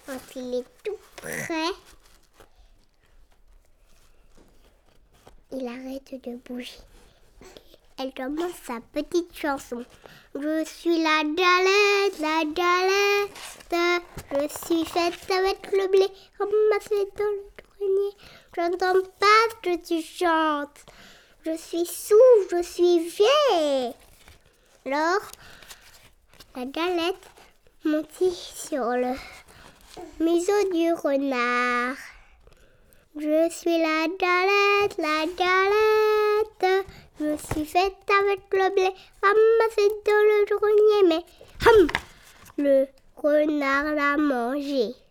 Quand il est tout prêt, il arrête de bouger. Elle commence sa petite chanson. Je suis la galette, je suis faite avec le blé, ramassée dans le grenier. J'entends pas ce que tu chantes. Je suis sourd, je suis vieille. Alors, la galette monte sur le museau du renard. Je suis la galette, je suis faite avec le blé, ramassée dans le grenier, mais le renard l'a mangé.